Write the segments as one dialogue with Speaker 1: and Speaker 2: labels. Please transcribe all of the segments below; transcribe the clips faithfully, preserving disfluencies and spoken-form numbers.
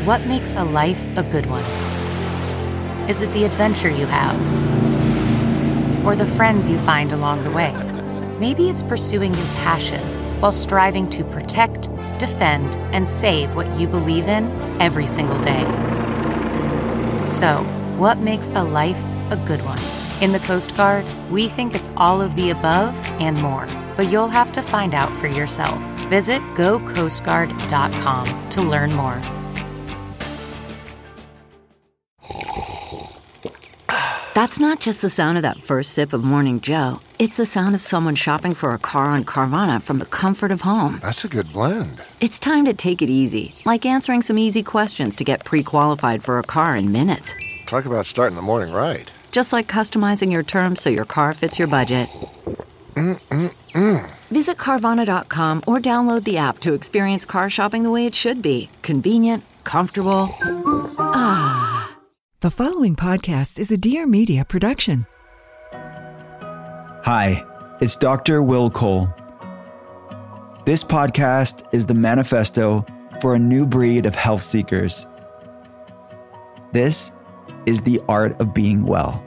Speaker 1: What makes a life a good one? Is it the adventure you have? Or the friends you find along the way? Maybe it's pursuing your passion while striving to protect, defend, and save what you believe in every single day. So, what makes a life a good one? In the Coast Guard, we think it's all of the above and more, but you'll have to find out for yourself. Visit go coast guard dot com to learn more.
Speaker 2: That's not just the sound of that first sip of Morning Joe. It's the sound of someone shopping for a car on Carvana from the comfort of home.
Speaker 3: That's a good blend.
Speaker 2: It's time to take it easy, like answering some easy questions to get pre-qualified for a car in minutes.
Speaker 3: Talk about starting the morning right.
Speaker 2: Just like customizing your terms so your car fits your budget.
Speaker 3: Mm-mm-mm.
Speaker 2: Visit Carvana dot com or download the app to experience car shopping the way it should be. Convenient, comfortable. Ah.
Speaker 4: The following podcast is a Dear Media production.
Speaker 5: Hi, it's Doctor Will Cole. This podcast is the manifesto for a new breed of health seekers. This is the art of being well.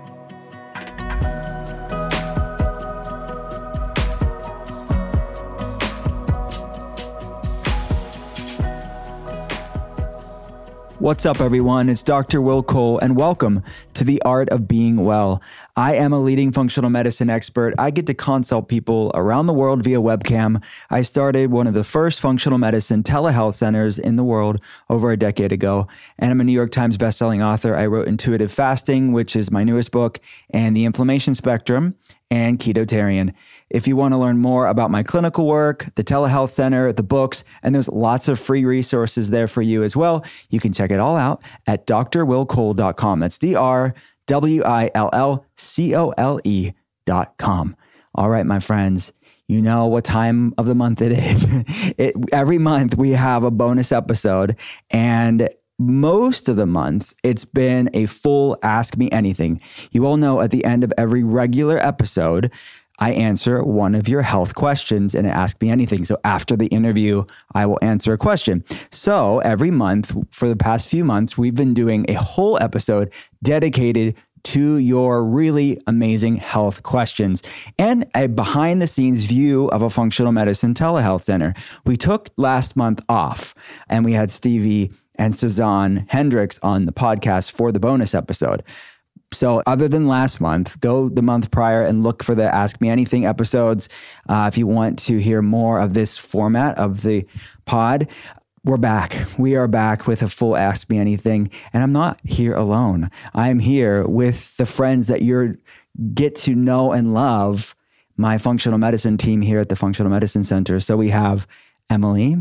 Speaker 5: What's up, everyone? It's Doctor Will Cole, and welcome to The Art of Being Well. I am a leading functional medicine expert. I get to consult people around the world via webcam. I started one of the first functional medicine telehealth centers in the world over a decade ago, and I'm a New York Times bestselling author. I wrote Intuitive Fasting, which is my newest book, and The Inflammation Spectrum, and Ketotarian. If you want to learn more about my clinical work, the telehealth center, the books, and there's lots of free resources there for you as well, you can check it all out at D R will cole dot com. That's D R W I L L C O L E dot com. All right, my friends, you know what time of the month it is. it, every month we have a bonus episode, and most of the months, it's been a full Ask Me Anything. You all know at the end of every regular episode, I answer one of your health questions in Ask Me Anything. So after the interview, I will answer a question. So every month, for the past few months, we've been doing a whole episode dedicated to your really amazing health questions and a behind the scenes view of a functional medicine telehealth center. We took last month off and we had Stevie and Suzanne Hendricks on the podcast for the bonus episode. So other than last month, go the month prior and look for the Ask Me Anything episodes. Uh, if you want to hear more of this format of the pod, we're back. We are back with a full Ask Me Anything. And I'm not here alone. I'm here with the friends that you get to know and love, my functional medicine team here at the Functional Medicine Center. So we have Emily.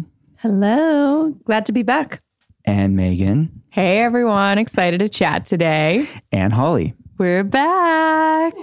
Speaker 6: Hello. Glad to be back.
Speaker 5: And Megan.
Speaker 6: Hey, everyone. Excited to chat today.
Speaker 5: And Holly.
Speaker 6: We're back.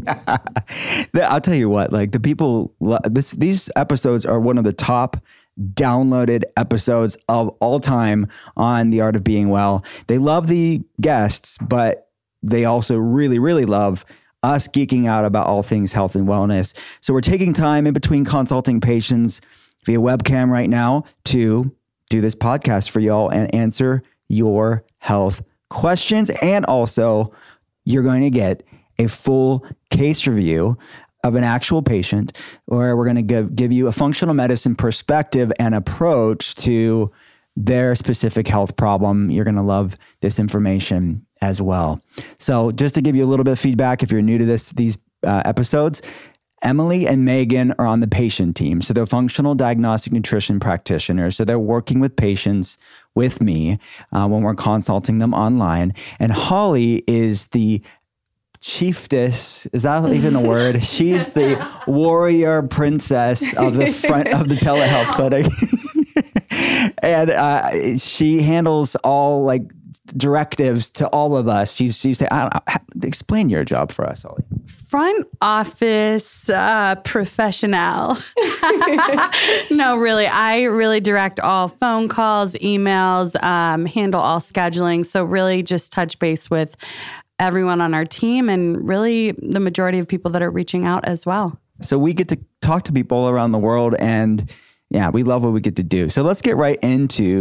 Speaker 5: I'll tell you what, like the people, this, these episodes are one of the top downloaded episodes of all time on The Art of Being Well. They love the guests, but they also really, really love us geeking out about all things health and wellness. So we're taking time in between consulting patients via webcam right now to do this podcast for y'all and answer your health questions. And also, you're going to get a full case review of an actual patient, where we're going to give, give you a functional medicine perspective and approach to their specific health problem. You're going to love this information as well. So just to give you a little bit of feedback, if you're new to this, these uh, episodes, Emily and Megan are on the patient team. So they're functional diagnostic nutrition practitioners. So they're working with patients with me uh, when we're consulting them online. And Holly is the chiefess. Is that even a word? She's the warrior princess of the front of the telehealth clinic. And uh, she handles all like directives to all of us. She's, she's, I don't know, explain your job for us, Holly.
Speaker 6: Front office uh, professional. No, really. I really direct all phone calls, emails, um, handle all scheduling. So really just touch base with everyone on our team and really the majority of people that are reaching out as well.
Speaker 5: So we get to talk to people around the world, and yeah, we love what we get to do. So let's get right into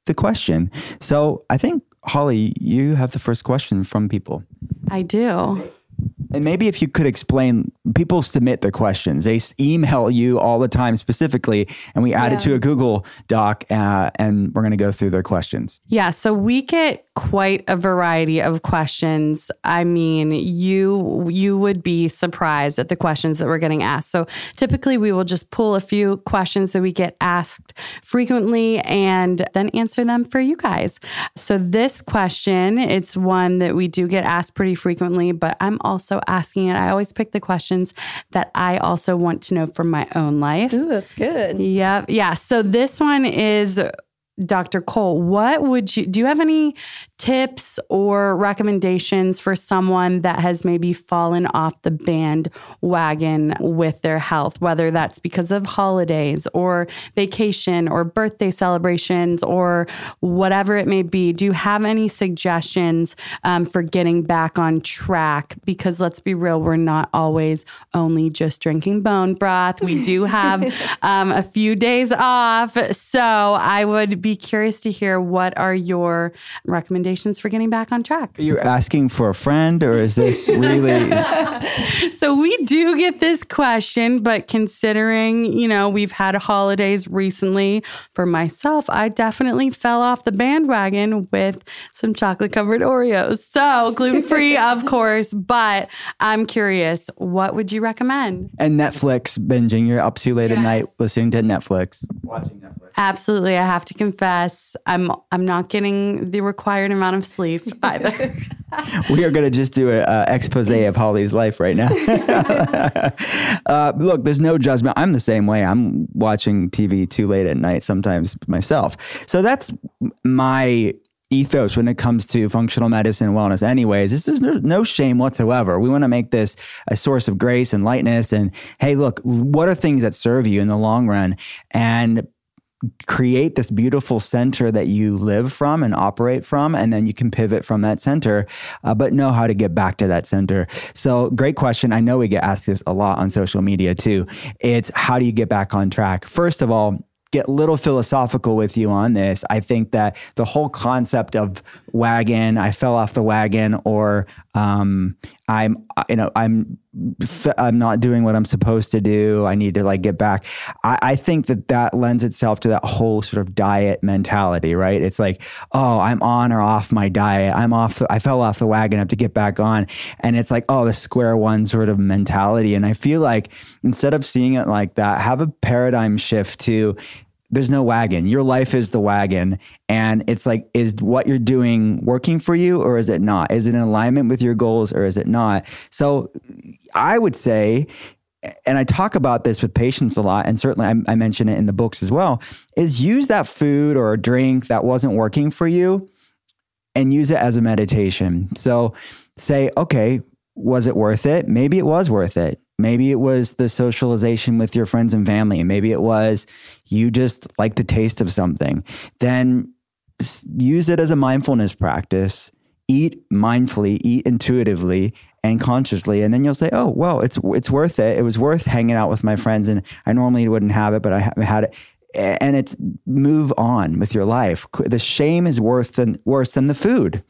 Speaker 5: the question. So I think, Holly, you have the first question from people.
Speaker 6: I do.
Speaker 5: And maybe if you could explain, people submit their questions. They email you all the time specifically, and we add yeah. it to a Google Doc, uh, and we're going to go through their questions.
Speaker 6: Yeah, so we get quite a variety of questions. I mean, you you would be surprised at the questions that we're getting asked. So typically we will just pull a few questions that we get asked frequently and then answer them for you guys. So this question, it's one that we do get asked pretty frequently, but I'm also asking it. I always pick the questions that I also want to know from my own life.
Speaker 7: Ooh, that's good.
Speaker 6: Yeah. Yeah. So this one is, Doctor Cole, what would you, do you have any tips or recommendations for someone that has maybe fallen off the bandwagon with their health, whether that's because of holidays or vacation or birthday celebrations or whatever it may be? Do you have any suggestions um, for getting back on track? Because let's be real, we're not always only just drinking bone broth. We do have um, a few days off. So I would be curious to hear, what are your recommendations for getting back on track?
Speaker 5: Are you asking for a friend, or is this really?
Speaker 6: So we do get this question, but considering, you know, we've had holidays recently, for myself, I definitely fell off the bandwagon with some chocolate covered Oreos. So gluten-free, of course, but I'm curious, what would you recommend?
Speaker 5: And Netflix binging. You're up too late
Speaker 6: yes.
Speaker 5: at night listening to Netflix, watching Netflix.
Speaker 6: Absolutely. I have to confess, I'm I'm not getting the required amount of sleep either.
Speaker 5: We are going to just do an expose of Holly's life right now. uh, look, there's no judgment. I'm the same way. I'm watching T V too late at night sometimes myself. So that's my ethos when it comes to functional medicine and wellness anyways. This is no, no shame whatsoever. We want to make this a source of grace and lightness. And hey, look, what are things that serve you in the long run? And create this beautiful center that you live from and operate from, and then you can pivot from that center, uh, but know how to get back to that center. So great question. I know we get asked this a lot on social media too. It's how do you get back on track? First of all, get a little philosophical with you on this. I think that the whole concept of wagon, I fell off the wagon, or um, I'm, you know, I'm, I'm not doing what I'm supposed to do. I need to like get back. I, I think that that lends itself to that whole sort of diet mentality, right? It's like, oh, I'm on or off my diet. I'm off. I fell off the wagon. I have to get back on. And it's like, oh, the square one sort of mentality. And I feel like instead of seeing it like that, have a paradigm shift to, there's no wagon. Your life is the wagon. And it's like, is what you're doing working for you, or is it not? Is it in alignment with your goals, or is it not? So I would say, and I talk about this with patients a lot, and certainly I, I mention it in the books as well, is use that food or drink that wasn't working for you and use it as a meditation. So say, okay, was it worth it? Maybe it was worth it. Maybe it was the socialization with your friends and family. Maybe it was you just like the taste of something. Then use it as a mindfulness practice. Eat mindfully, eat intuitively and consciously. And then you'll say, oh, well, it's it's worth it. It was worth hanging out with my friends. And I normally wouldn't have it, but I had it. And it's move on with your life. The shame is worse than, worse than the food.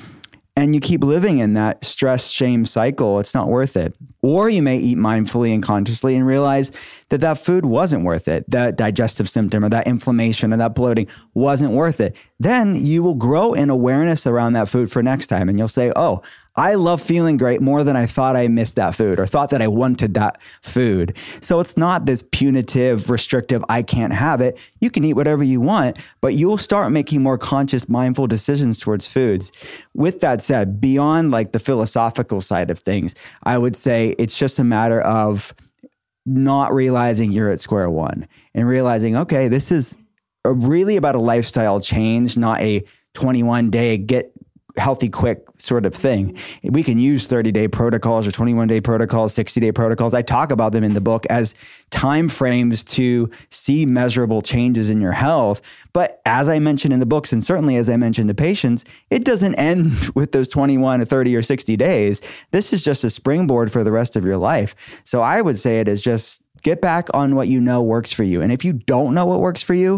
Speaker 5: And you keep living in that stress shame cycle, it's not worth it. Or you may eat mindfully and consciously and realize that that food wasn't worth it. That digestive symptom or that inflammation or that bloating wasn't worth it. Then you will grow in awareness around that food for next time. And you'll say, oh, I love feeling great more than I thought I missed that food or thought that I wanted that food. So it's not this punitive, restrictive, I can't have it. You can eat whatever you want, but you'll start making more conscious, mindful decisions towards foods. With that said, beyond like the philosophical side of things, I would say it's just a matter of not realizing you're at square one and realizing, okay, this is really about a lifestyle change, not a twenty-one day get healthy quick sort of thing. We can use thirty day protocols or twenty-one day protocols, sixty day protocols. I talk about them in the book as time frames to see measurable changes in your health. But as I mentioned in the books, and certainly as I mentioned to patients, it doesn't end with those twenty-one or thirty or sixty days. This is just a springboard for the rest of your life. So I would say it is just get back on what you know works for you. And if you don't know what works for you,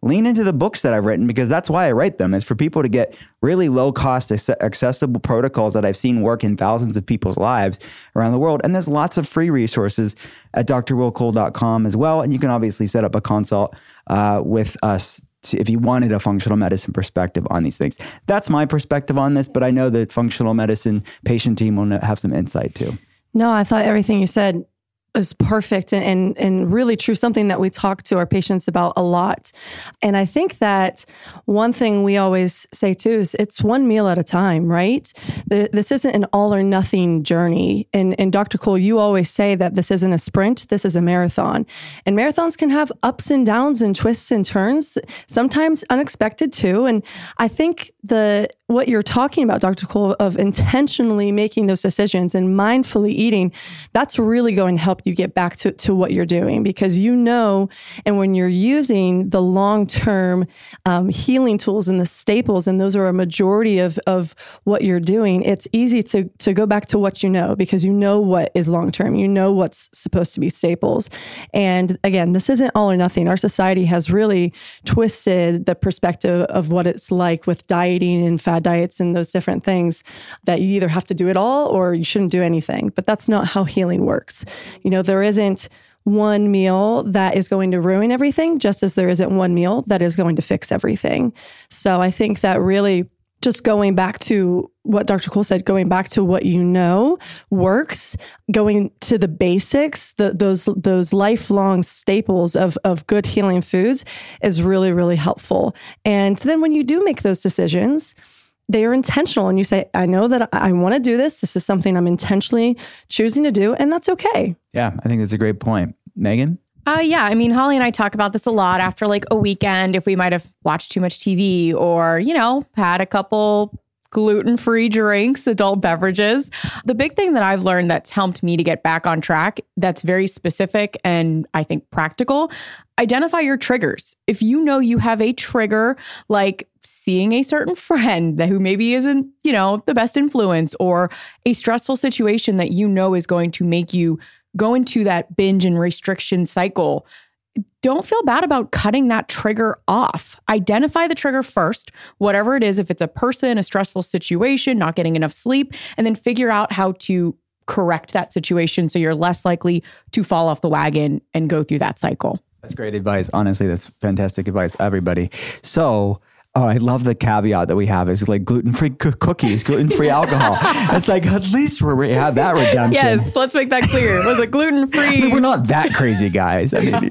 Speaker 5: lean into the books that I've written, because that's why I write them. It's for people to get really low cost, accessible protocols that I've seen work in thousands of people's lives around the world. And there's lots of free resources at D R will cole dot com as well. And you can obviously set up a consult uh, with us if you wanted a functional medicine perspective on these things. That's my perspective on this, but I know that functional medicine patient team will have some insight too.
Speaker 7: No, I thought everything you said is perfect and, and and really true, something that we talk to our patients about a lot. And I think that one thing we always say too is it's one meal at a time, right? The, this isn't an all or nothing journey. And, and Doctor Cole, you always say that this isn't a sprint, this is a marathon. And marathons can have ups and downs and twists and turns, sometimes unexpected too. And I think the what you're talking about, Doctor Cole, of intentionally making those decisions and mindfully eating, that's really going to help you get back to, to what you're doing, because you know, and when you're using the long-term um, healing tools and the staples, and those are a majority of, of what you're doing, it's easy to, to go back to what you know, because you know what is long-term, you know what's supposed to be staples. And again, this isn't all or nothing. Our society has really twisted the perspective of what it's like with dieting and fad diets and those different things, that you either have to do it all or you shouldn't do anything. But that's not how healing works. You know, there isn't one meal that is going to ruin everything, just as there isn't one meal that is going to fix everything. So I think that really just going back to what Doctor Cole said, going back to what you know works, going to the basics, the, those those lifelong staples of, of good healing foods is really, really helpful. And then when you do make those decisions, they are intentional, and you say, I know that I want to do this. This is something I'm intentionally choosing to do, and that's okay.
Speaker 5: Yeah, I think that's a great point. Megan?
Speaker 8: Uh, yeah, I mean, Holly and I talk about this a lot after like a weekend, if we might have watched too much T V or, you know, had a couple gluten-free drinks, adult beverages. The big thing that I've learned that's helped me to get back on track, that's very specific and I think practical, identify your triggers. If you know you have a trigger, like seeing a certain friend who maybe isn't, you know, the best influence, or a stressful situation that you know is going to make you go into that binge and restriction cycle, don't feel bad about cutting that trigger off. Identify the trigger first, whatever it is, if it's a person, a stressful situation, not getting enough sleep, and then figure out how to correct that situation so you're less likely to fall off the wagon and go through that cycle.
Speaker 5: That's great advice. Honestly, that's fantastic advice, everybody. So, oh, I love the caveat that we have is like gluten-free c- cookies, gluten-free alcohol. It's like, at least we have that redemption.
Speaker 8: Yes, let's make that clear. Was it gluten-free?
Speaker 5: I mean, we're not that crazy, guys. I mean,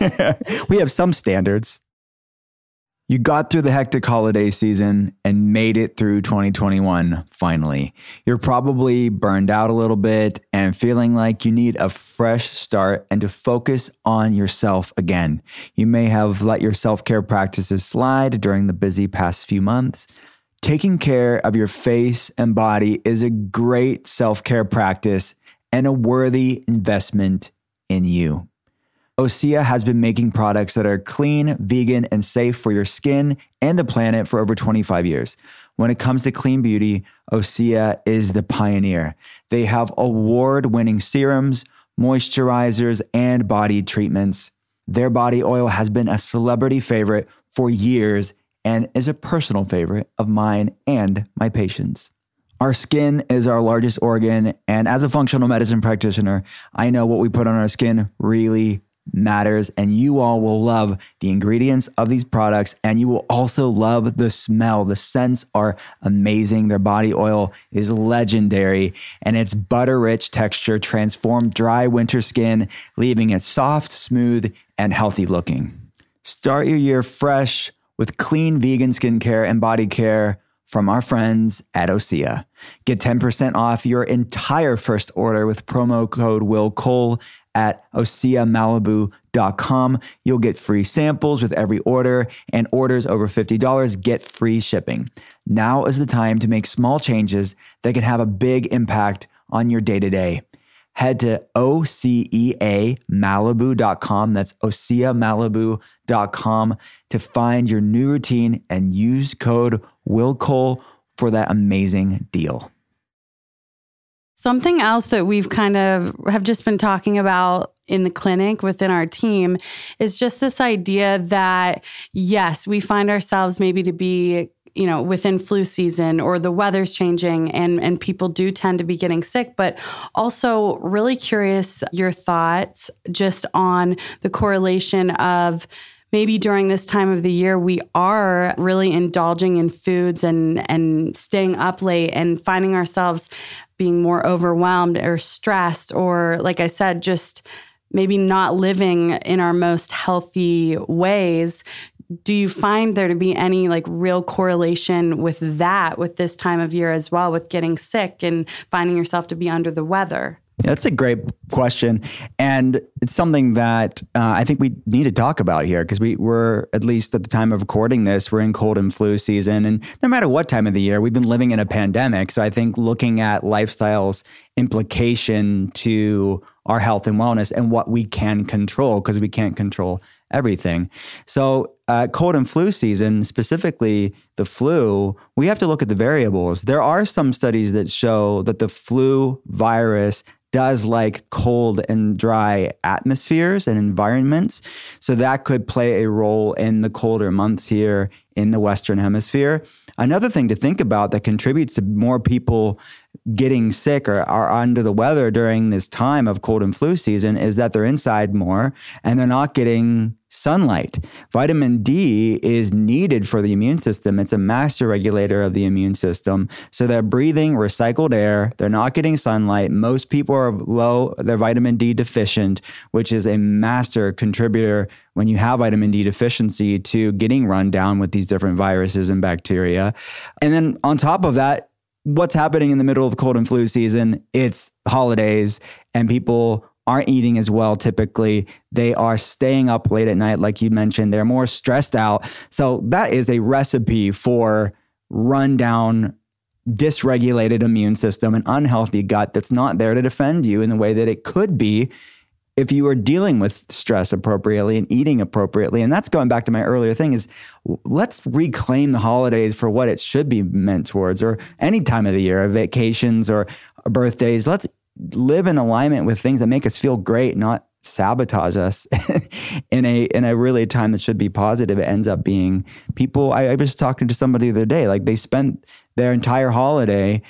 Speaker 5: we have some standards. You got through the hectic holiday season and made it through twenty twenty-one, finally. You're probably burned out a little bit and feeling like you need a fresh start and to focus on yourself again. You may have let your self-care practices slide during the busy past few months. Taking care of your face and body is a great self-care practice and a worthy investment in you. Osea has been making products that are clean, vegan, and safe for your skin and the planet for over twenty-five years. When it comes to clean beauty, Osea is the pioneer. They have award-winning serums, moisturizers, and body treatments. Their body oil has been a celebrity favorite for years and is a personal favorite of mine and my patients. Our skin is our largest organ, and as a functional medicine practitioner, I know what we put on our skin really matters, and you all will love the ingredients of these products, and you will also love the smell. The scents are amazing. Their body oil is legendary, and its butter-rich texture transformed dry winter skin, leaving it soft, smooth, and healthy looking. Start your year fresh with clean vegan skincare and body care from our friends at Osea. Get ten percent off your entire first order with promo code Will Cole at osea malibu dot com. You'll get free samples with every order, and orders over fifty dollars get free shipping. Now is the time to make small changes that can have a big impact on your day-to-day. Head to osea malibu dot com. That's osea malibu dot com to find your new routine and use code Will Cole for that amazing deal.
Speaker 6: Something else that we've kind of have just been talking about in the clinic within our team is just this idea that, yes, we find ourselves maybe to be, you know, within flu season or the weather's changing and, and people do tend to be getting sick, but also really curious your thoughts just on the correlation of maybe during this time of the year, we are really indulging in foods and, and staying up late and finding ourselves being more overwhelmed or stressed, or like I said, just maybe not living in our most healthy ways. Do you find there to be any like real correlation with that, with this time of year as well, with getting sick and finding yourself to be under the weather?
Speaker 5: Yeah, that's a great question. And it's something that uh, I think we need to talk about here because we were, at least at the time of recording this, we're in cold and flu season. And no matter what time of the year, we've been living in a pandemic. So I think looking at lifestyle's implication to our health and wellness and what we can control, because we can't control everything. So uh, cold and flu season, specifically the flu, we have to look at the variables. There are some studies that show that the flu virus does like cold and dry atmospheres and environments. So that could play a role in the colder months here in the Western Hemisphere. Another thing to think about that contributes to more people getting sick or are under the weather during this time of cold and flu season is that they're inside more and they're not getting sunlight. Vitamin D is needed for the immune system. It's a master regulator of the immune system. So they're breathing recycled air. They're not getting sunlight. Most people are low, they're vitamin D deficient, which is a master contributor when you have vitamin D deficiency to getting run down with these different viruses and bacteria. And then on top of that, what's happening in the middle of cold and flu season? It's holidays and people aren't eating as well typically. They are staying up late at night, like you mentioned. They're more stressed out. So that is a recipe for rundown, dysregulated immune system, an unhealthy gut that's not there to defend you in the way that it could be if you were dealing with stress appropriately and eating appropriately. And that's going back to my earlier thing is let's reclaim the holidays for what it should be meant towards, or any time of the year, vacations or birthdays. Let's live in alignment with things that make us feel great, not sabotage us in a in a really time that should be positive. It ends up being people. I, I was talking to somebody the other day, like they spent their entire holiday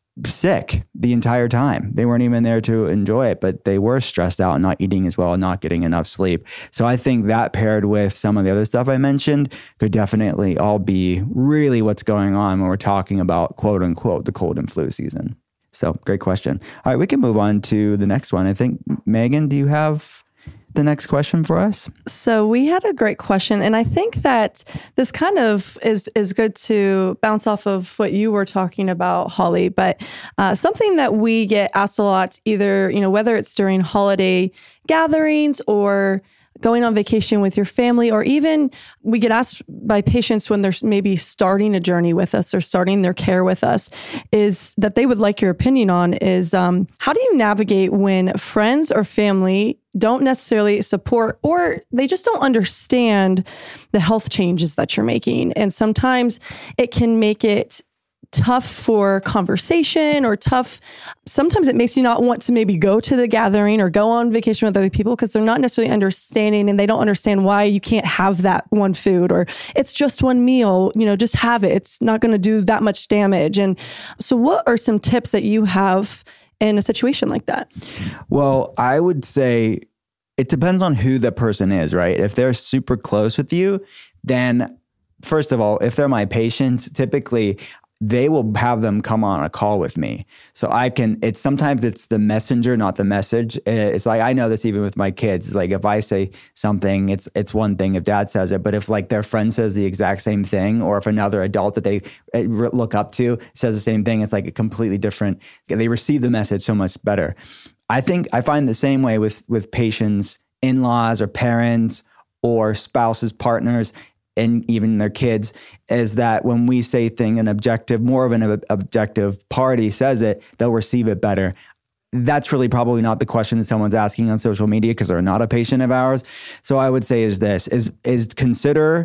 Speaker 5: sick the entire time. They weren't even there to enjoy it, but they were stressed out and not eating as well and not getting enough sleep. So I think that paired with some of the other stuff I mentioned could definitely all be really what's going on when we're talking about quote unquote the cold and flu season. So great question. All right, we can move on to the next one. I think, Megan, do you have the next question for us?
Speaker 7: So we had a great question, and I think that this kind of is is good to bounce off of what you were talking about, Holly, but uh, something that we get asked a lot, either, you know, whether it's during holiday gatherings or going on vacation with your family, or even we get asked by patients when they're maybe starting a journey with us or starting their care with us, is that they would like your opinion on is um, how do you navigate when friends or family don't necessarily support, or they just don't understand the health changes that you're making? And sometimes it can make it tough for conversation, or tough. Sometimes it makes you not want to maybe go to the gathering or go on vacation with other people because they're not necessarily understanding, and they don't understand why you can't have that one food, or it's just one meal, you know, just have it. It's not going to do that much damage. And so what are some tips that you have in a situation like that?
Speaker 5: Well, I would say it depends on who the person is, right? If they're super close with you, then first of all, if they're my patient, typically they will have them come on a call with me. So I can, it's sometimes it's the messenger, not the message. It's like, I know this even with my kids. It's like, if I say something, it's it's one thing if dad says it, but if like their friend says the exact same thing, or if another adult that they look up to says the same thing, it's like a completely different, they receive the message so much better. I think I find the same way with, with patients, in-laws or parents or spouses, partners, and even their kids, is that when we say thing, an objective, more of an ob- objective party says it, they'll receive it better. That's really probably not the question that someone's asking on social media because they're not a patient of ours. So I would say is this, is, is consider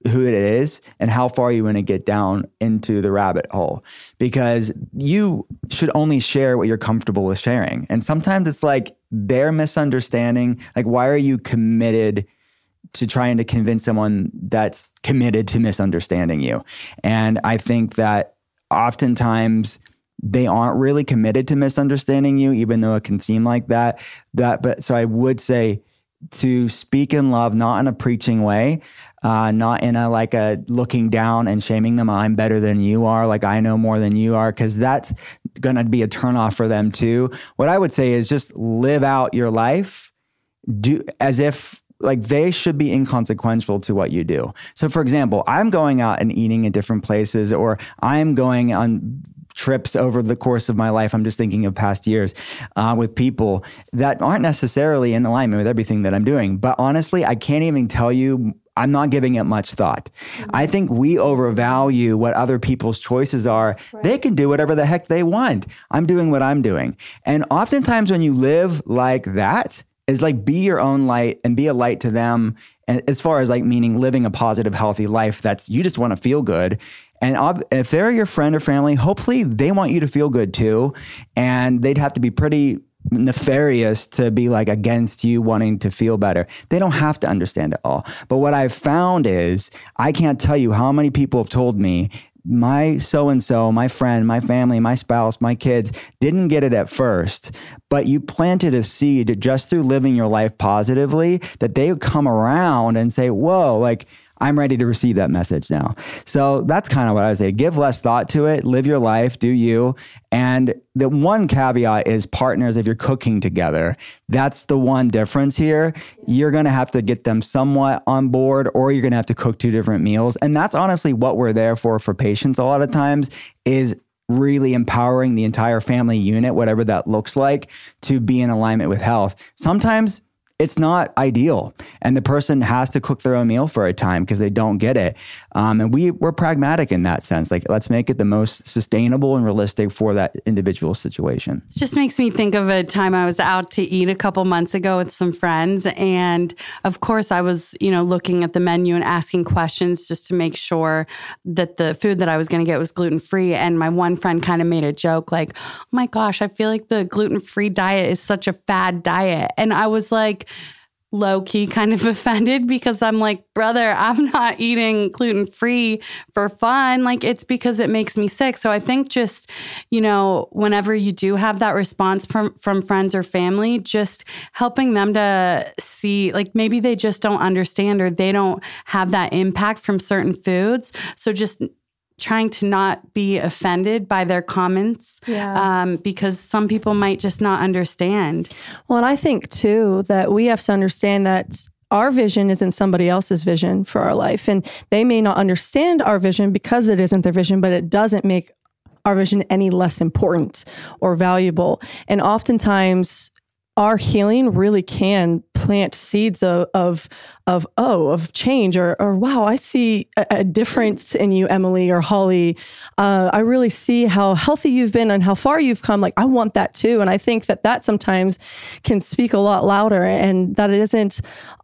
Speaker 5: who it is and how far you want to get down into the rabbit hole, because you should only share what you're comfortable with sharing. And sometimes it's like their misunderstanding. Like, why are you committed to trying to convince someone that's committed to misunderstanding you? And I think that oftentimes they aren't really committed to misunderstanding you, even though it can seem like that. That, but so I would say to speak in love, not in a preaching way, uh, not in a like a looking down and shaming them. I'm better than you are. Like I know more than you are, because that's going to be a turnoff for them too. What I would say is just live out your life, do as if like they should be inconsequential to what you do. So for example, I'm going out and eating at different places, or I'm going on trips over the course of my life. I'm just thinking of past years uh, with people that aren't necessarily in alignment with everything that I'm doing. But honestly, I can't even tell you, I'm not giving it much thought. Mm-hmm. I think we overvalue what other people's choices are. Right. They can do whatever the heck they want. I'm doing what I'm doing. And oftentimes when you live like that, is like be your own light and be a light to them. And as far as like meaning living a positive, healthy life, that's you just want to feel good. And ob- if they're your friend or family, hopefully they want you to feel good too. And they'd have to be pretty nefarious to be like against you wanting to feel better. They don't have to understand it all. But what I've found is I can't tell you how many people have told me, my so-and-so, my friend, my family, my spouse, my kids didn't get it at first, but you planted a seed just through living your life positively that they would come around and say, whoa, like I'm ready to receive that message now. So that's kind of what I would say. Give less thought to it, live your life, do you. And the one caveat is partners, if you're cooking together, that's the one difference here. You're going to have to get them somewhat on board, or you're going to have to cook two different meals. And that's honestly what we're there for, for patients a lot of times, is really empowering the entire family unit, whatever that looks like, to be in alignment with health. Sometimes it's not ideal, and the person has to cook their own meal for a time because they don't get it. Um, and we, we're pragmatic in that sense. Like, let's make it the most sustainable and realistic for that individual situation.
Speaker 6: It just makes me think of a time I was out to eat a couple months ago with some friends. And of course, I was, you know, looking at the menu and asking questions just to make sure that the food that I was going to get was gluten-free. And my one friend kind of made a joke like, oh my gosh, I feel like the gluten-free diet is such a fad diet. And I was like, low-key kind of offended, because I'm like, brother, I'm not eating gluten-free for fun. Like, it's because it makes me sick. So I think just, you know, whenever you do have that response from, from friends or family, just helping them to see, like, maybe they just don't understand, or they don't have that impact from certain foods. So just trying to not be offended by their comments, yeah. um, because some people might just not understand.
Speaker 7: Well, and I think too that we have to understand that our vision isn't somebody else's vision for our life. And they may not understand our vision because it isn't their vision, but it doesn't make our vision any less important or valuable. And oftentimes our healing really can plant seeds of, of, of oh, of change, or, or wow, I see a, a difference in you, Emily or Holly. Uh, I really see how healthy you've been and how far you've come. Like, I want that too. And I think that that sometimes can speak a lot louder, and that it isn't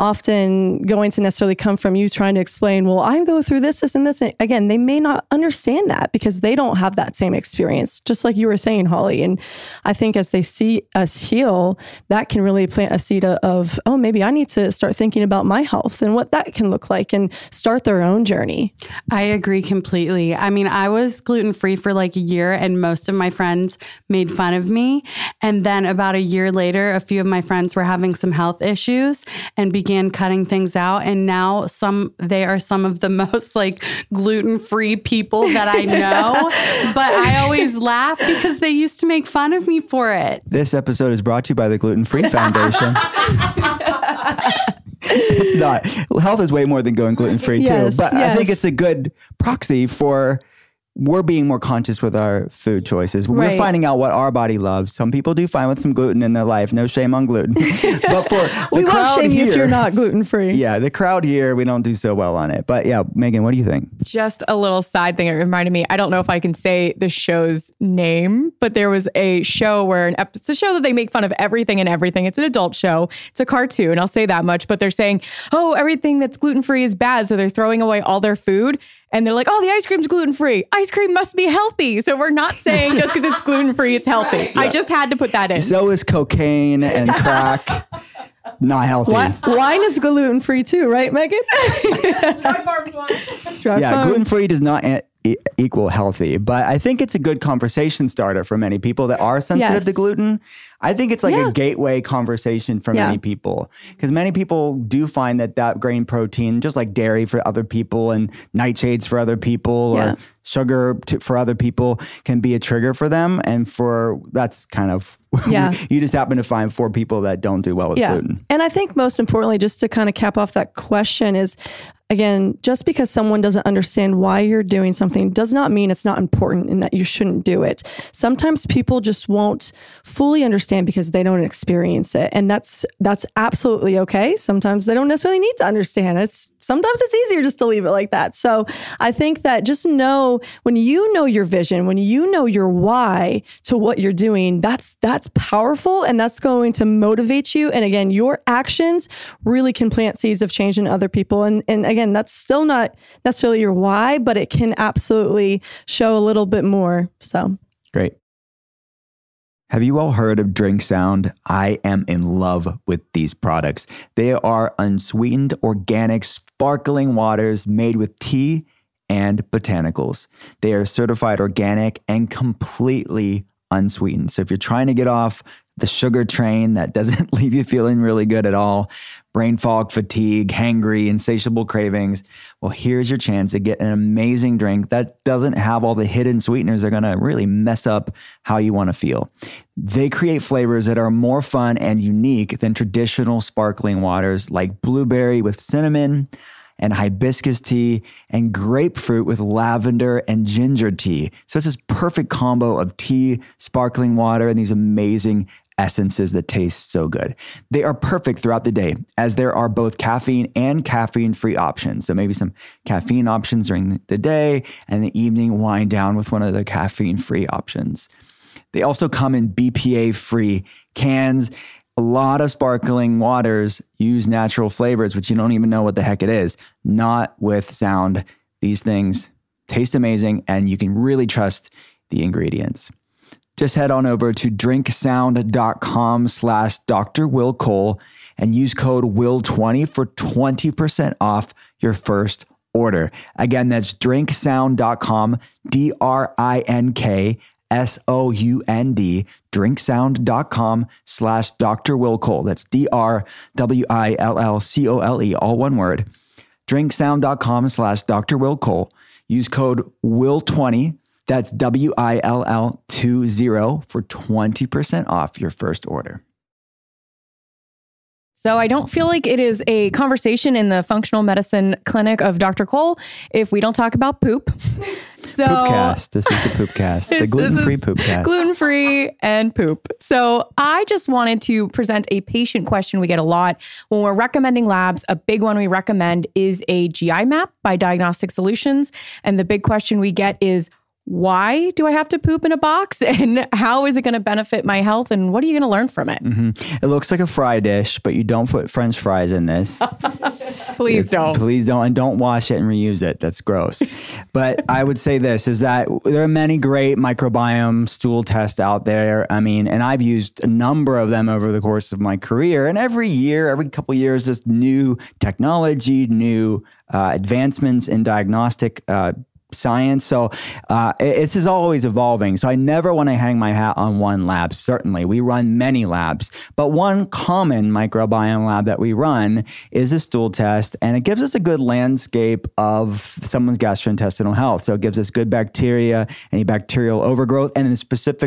Speaker 7: often going to necessarily come from you trying to explain, well, I go through this, this, and this. And again, they may not understand that because they don't have that same experience, just like you were saying, Holly. And I think as they see us heal, that can really plant a seed of, oh, maybe I need to start thinking about my health and what that can look like, and start their own journey.
Speaker 6: I agree completely. I mean, I was gluten-free for like a year, and most of my friends made fun of me. And then about a year later, a few of my friends were having some health issues and began cutting things out. And now some, they are some of the most like gluten-free people that I know. But I always laugh because they used to make fun of me for it.
Speaker 5: This episode is brought to you by the Gluten-Free Foundation. It's not. Health is way more than going gluten-free yes, too. But yes. I think it's a good proxy for we're being more conscious with our food choices. We're
Speaker 7: Right.
Speaker 5: finding out what our body loves. Some people do fine with some gluten in their life. No shame on gluten. But for the
Speaker 7: we won't
Speaker 5: crowd
Speaker 7: shame you
Speaker 5: here,
Speaker 7: if you're not gluten free.
Speaker 5: yeah, the crowd here, we don't do so well on it. But yeah, Megan, what do you think?
Speaker 8: Just a little side thing. It reminded me, I don't know if I can say the show's name, but there was a show where an ep- it's a show that they make fun of everything and everything. It's an adult show. It's a cartoon. I'll say that much. But they're saying, oh, everything that's gluten-free is bad. So they're throwing away all their food. And they're like, oh, the ice cream's gluten-free. Ice cream must be healthy. So we're not saying just because it's gluten-free, it's healthy. I just had to put that in.
Speaker 5: So is cocaine and crack not healthy.
Speaker 7: Wi- Wine is gluten free too, right, Megan?
Speaker 8: Dry farms one.
Speaker 7: Dry
Speaker 5: Yeah,
Speaker 7: farms.
Speaker 5: gluten free does not e- e- equal healthy, but I think it's a good conversation starter for many people that are sensitive
Speaker 7: Yes.
Speaker 5: to gluten. I think it's like
Speaker 7: Yeah.
Speaker 5: a gateway conversation for
Speaker 7: Yeah.
Speaker 5: many people because many people do find that that grain protein, just like dairy for other people and nightshades for other people
Speaker 7: Yeah.
Speaker 5: or sugar to, for other people, can be a trigger for them. And for that's kind of
Speaker 7: Yeah.
Speaker 5: you just happen to find four people that don't do well with
Speaker 7: Yeah.
Speaker 5: gluten.
Speaker 7: And I think most importantly, just to kind of cap off that question is, again, just because someone doesn't understand why you're doing something does not mean it's not important and that you shouldn't do it. Sometimes people just won't fully understand because they don't experience it. And that's that's absolutely okay. Sometimes they don't necessarily need to understand. It's sometimes it's easier just to leave it like that. So I think that just know when you know your vision, when you know your why to what you're doing, that's that's powerful and that's going to motivate you. And again, your actions really can plant seeds of change in other people. And and again, that's still not necessarily your why, but it can absolutely show a little bit more. So
Speaker 5: Great. Have you all heard of Drink Sound? I am in love with these products. They are unsweetened, organic, sparkling waters made with tea and botanicals. They are certified organic and completely unsweetened. So if you're trying to get off the sugar train that doesn't leave you feeling really good at all, brain fog, fatigue, hangry, insatiable cravings, well, here's your chance to get an amazing drink that doesn't have all the hidden sweeteners that are going to really mess up how you want to feel. They create flavors that are more fun and unique than traditional sparkling waters like blueberry with cinnamon and hibiscus tea and grapefruit with lavender and ginger tea. So it's this perfect combo of tea, sparkling water, and these amazing essences that taste so good. They are perfect throughout the day as there are both caffeine and caffeine-free options. So maybe some caffeine options during the day and the evening wind down with one of the caffeine-free options. They also come in B P A-free cans. A lot of sparkling waters use natural flavors, which you don't even know what the heck it is. Not with Sound. These things taste amazing and you can really trust the ingredients. Just head on over to drinksound.com slash Dr. Will Cole and use code Will twenty for twenty percent off your first order. Again, that's drinksound.com, D R I N K S O U N D, drinksound.com slash Dr. Will Cole. That's D R W I L L C O L E, all one word. drinksound.com slash Dr. Will Cole. Use code Will twenty. That's W I L L twenty for twenty percent off your first order.
Speaker 8: So I don't feel like it is a conversation in the functional medicine clinic of Doctor Cole if we don't talk about poop. So
Speaker 5: Poopcast. This is the Poopcast, the
Speaker 8: This-
Speaker 5: gluten-free
Speaker 8: this is
Speaker 5: Poopcast.
Speaker 8: Gluten-free and poop. So I just wanted to present a patient question we get a lot when we're recommending labs. A big one we recommend is a G I map by Diagnostic Solutions. And the big question we get is, why do I have to poop in a box? And how is it going to benefit my health? And what are you going to learn from it?
Speaker 5: Mm-hmm. It looks like a fry dish, but you don't put French fries in this.
Speaker 8: Please
Speaker 5: It's-
Speaker 8: don't.
Speaker 5: Please don't. And don't wash it and reuse it. That's gross. But I would say this is that there are many great microbiome stool tests out there. I mean, and I've used a number of them over the course of my career. And every year, every couple of years, there's new technology, new uh, advancements in diagnostic uh science. So uh, it, this is always evolving. So I never want to hang my hat on one lab. Certainly, we run many labs, but one common microbiome lab that we run is a stool test, and it gives us a good landscape of someone's gastrointestinal health. So it gives us good bacteria, any bacterial overgrowth, and in specific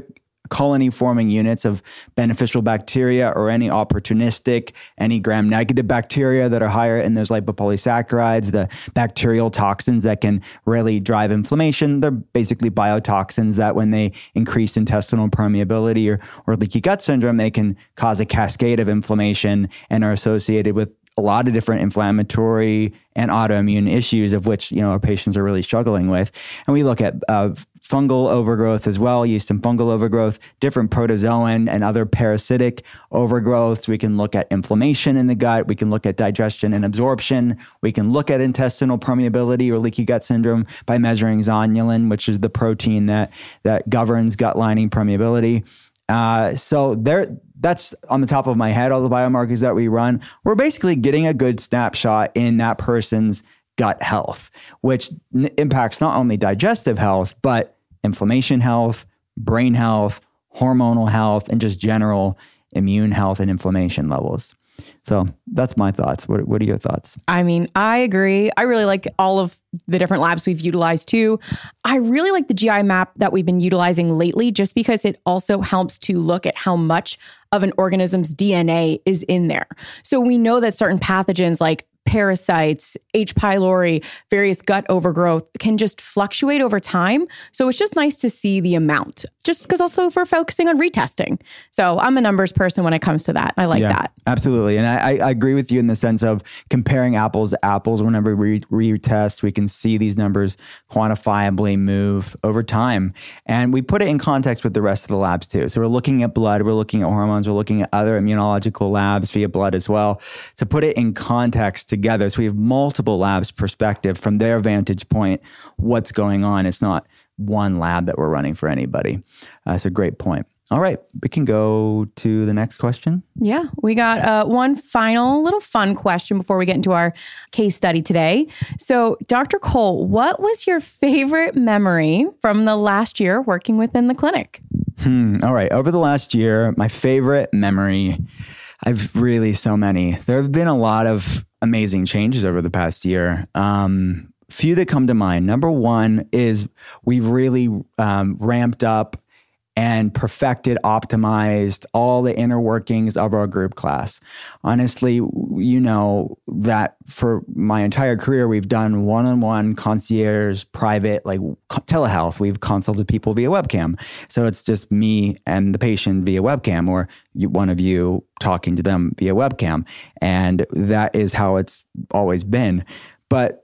Speaker 5: colony-forming units of beneficial bacteria or any opportunistic, any gram-negative bacteria that are higher in those lipopolysaccharides, the bacterial toxins that can really drive inflammation. They're basically biotoxins that when they increase intestinal permeability or, or leaky gut syndrome, they can cause a cascade of inflammation and are associated with a lot of different inflammatory and autoimmune issues, of which, you know, our patients are really struggling with. And we look at uh, fungal overgrowth as well, yeast and fungal overgrowth, different protozoan and other parasitic overgrowths. We can look at inflammation in the gut. We can look at digestion and absorption. We can look at intestinal permeability or leaky gut syndrome by measuring zonulin, which is the protein that, that governs gut lining permeability. Uh, so there, that's on the top of my head, all the biomarkers that we run. We're basically getting a good snapshot in that person's gut health, which n- impacts not only digestive health, but inflammation health, brain health, hormonal health, and just general immune health and inflammation levels. So that's my thoughts. What, what are your thoughts?
Speaker 8: I mean, I agree. I really like all of the different labs we've utilized too. I really like the G I map that we've been utilizing lately, just because it also helps to look at how much of an organism's D N A is in there. So we know that certain pathogens like parasites, H. pylori, various gut overgrowth can just fluctuate over time. So it's just nice to see the amount, just because also we're focusing on retesting. So I'm a numbers person when it comes to that. I like
Speaker 5: yeah,
Speaker 8: that.
Speaker 5: Absolutely. And I, I agree with you in the sense of comparing apples to apples. Whenever we retest, we can see these numbers quantifiably move over time. And we put it in context with the rest of the labs too. So we're looking at blood, we're looking at hormones, we're looking at other immunological labs via blood as well, to put it in context together. So we have multiple labs' perspective from their vantage point, what's going on. It's not one lab that we're running for anybody. Uh, that's a great point. All right, we can go to the next question.
Speaker 8: Yeah, we got uh, one final little fun question before we get into our case study today. So, Doctor Cole, what was your favorite memory from the last year working within the clinic?
Speaker 5: Hmm. All right, over the last year, my favorite memory, I've really so many. There have been a lot of amazing changes over the past year. Um, few that come to mind. Number one is we've really um, ramped up and perfected, optimized all the inner workings of our group class. Honestly, you know that for my entire career, we've done one-on-one concierge, private, like telehealth. We've consulted people via webcam. So it's just me and the patient via webcam, or you, one of you talking to them via webcam. And that is how it's always been. But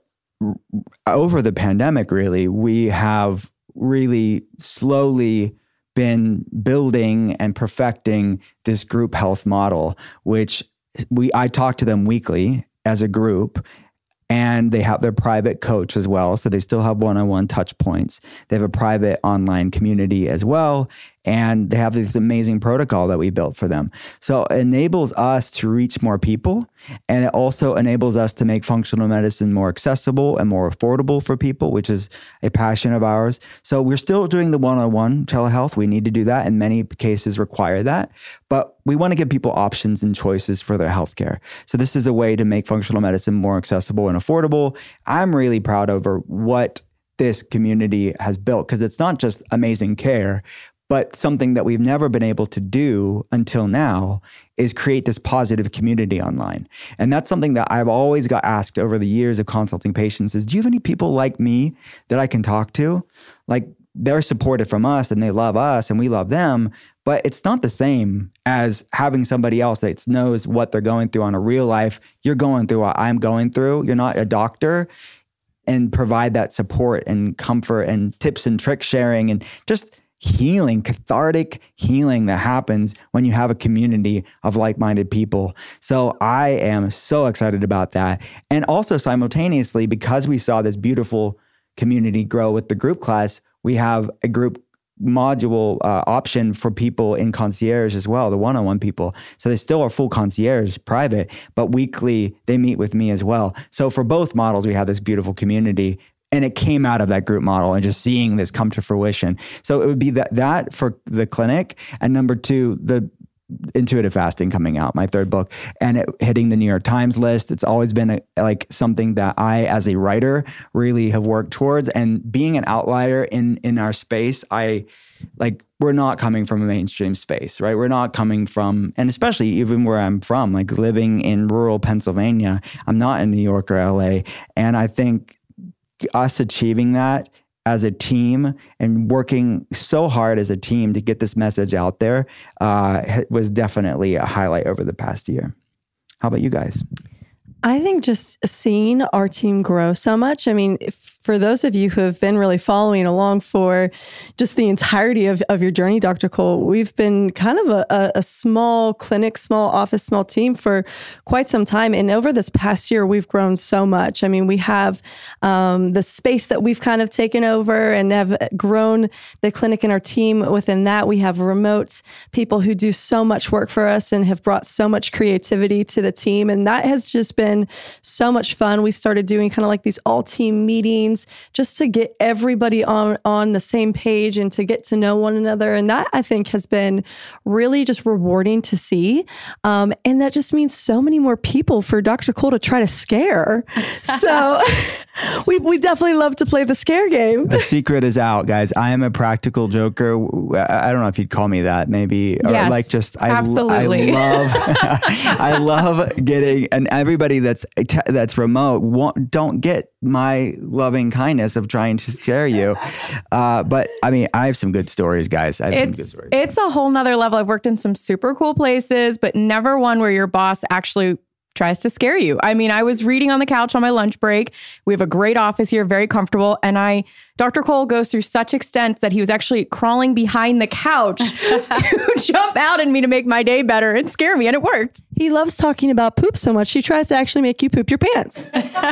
Speaker 5: over the pandemic, really, we have really slowly been building and perfecting this group health model, which we I talk to them weekly as a group, and they have their private coach as well. So they still have one-on-one touch points. They have a private online community as well. And they have this amazing protocol that we built for them. So it enables us to reach more people. And it also enables us to make functional medicine more accessible and more affordable for people, which is a passion of ours. So we're still doing the one-on-one telehealth. We need to do that. In many cases require that. But we want to give people options and choices for their healthcare. So this is a way to make functional medicine more accessible and affordable. I'm really proud over what this community has built, because it's not just amazing care, but something that we've never been able to do until now is create this positive community online. And that's something that I've always got asked over the years of consulting patients is, do you have any people like me that I can talk to? Like, they're supported from us and they love us and we love them, but it's not the same as having somebody else that knows what they're going through on a real life. You're going through what I'm going through. You're not a doctor, and provide that support and comfort and tips and trick sharing and just healing, cathartic healing that happens when you have a community of like-minded people. So I am so excited about that. And also simultaneously, because we saw this beautiful community grow with the group class, we have a group module uh, option for people in concierge as well, the one-on-one people. So they still are full concierge, private, but weekly they meet with me as well. So for both models, we have this beautiful community. And it came out of that group model and just seeing this come to fruition. So it would be that that for the clinic. And number two, the Intuitive Fasting coming out, my third book, and it hitting the New York Times list. It's always been a, like something that I, as a writer, really have worked towards. And being an outlier in in our space, I like we're not coming from a mainstream space, right? We're not coming from, and especially even where I'm from, like living in rural Pennsylvania, I'm not in New York or L A. And I think us achieving that as a team and working so hard as a team to get this message out there uh, was definitely a highlight over the past year. How about you guys?
Speaker 7: I think just seeing our team grow so much. I mean, if, for those of you who have been really following along for just the entirety of, of your journey, Doctor Cole, we've been kind of a, a, a small clinic, small office, small team for quite some time. And over this past year, we've grown so much. I mean, we have um, the space that we've kind of taken over and have grown the clinic and our team within that. We have remote people who do so much work for us and have brought so much creativity to the team. And that has just been so much fun. We started doing kind of like these all team meetings just to get everybody on, on the same page and to get to know one another. And that I think has been really just rewarding to see. Um, and that just means so many more people for Doctor Cole to try to scare. So we, we definitely love to play the scare game.
Speaker 5: The secret is out, guys. I am a practical joker. I don't know if you'd call me that, maybe. Or
Speaker 8: yes,
Speaker 5: like just, I,
Speaker 8: absolutely.
Speaker 5: I love, I love getting, and everybody that's that's remote won't, don't get my loving kindness of trying to scare you. Uh, but I mean, I have some good stories, guys. I have
Speaker 8: it's,
Speaker 5: some good stories.
Speaker 8: It's a whole nother level. I've worked in some super cool places, but never one where your boss actually tries to scare you. I mean, I was reading on the couch on my lunch break. We have a great office here, very comfortable. And I, Doctor Cole goes through such extent that he was actually crawling behind the couch to jump out at me to make my day better and scare me. And it worked.
Speaker 7: He loves talking about poop so much. He tries to actually make you poop your pants.